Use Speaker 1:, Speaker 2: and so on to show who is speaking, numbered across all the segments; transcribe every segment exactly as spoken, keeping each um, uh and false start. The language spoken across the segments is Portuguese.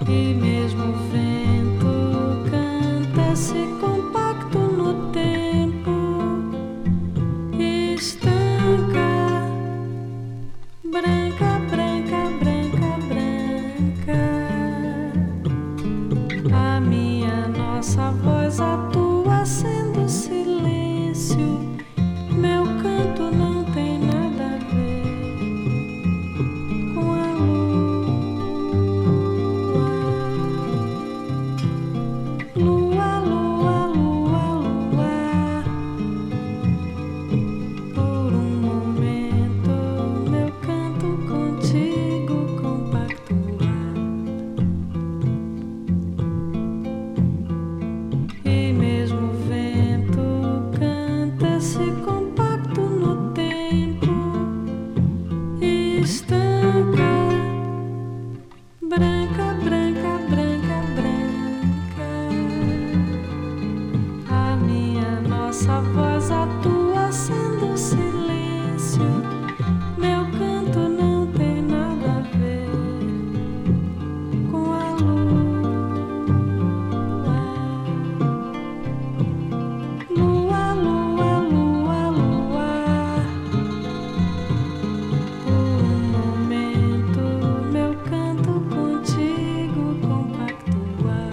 Speaker 1: E mesmo o vento canta-se compacto no tempo, estanca, branca, branca, branca, branca. A minha, nossa voz atua sendo silêncio. Meu canto não tem nada a ver com a lua, lua, lua, lua. Por um momento, meu canto contigo compactuar. E mesmo o vento canta-se compacto no tempo, estanca, branca, branca, branca, branca. A minha, nossa voz atua sendo silêncio. Meu canto não tem nada a ver com a lua, lua, lua, lua. Por um momento, meu canto contigo compactuar.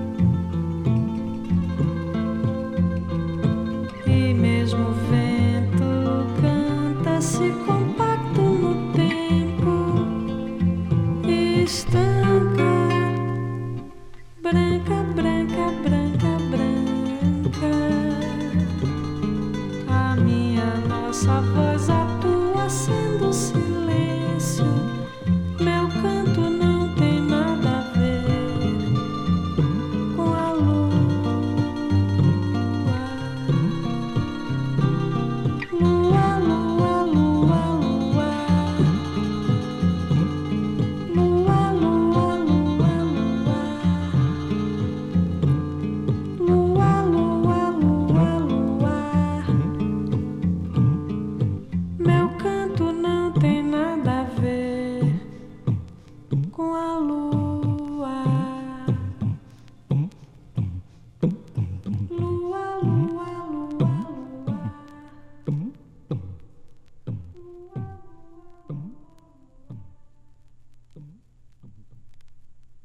Speaker 1: E mesmo o vento canta-se compacto no tempo, estanca, branca, branca.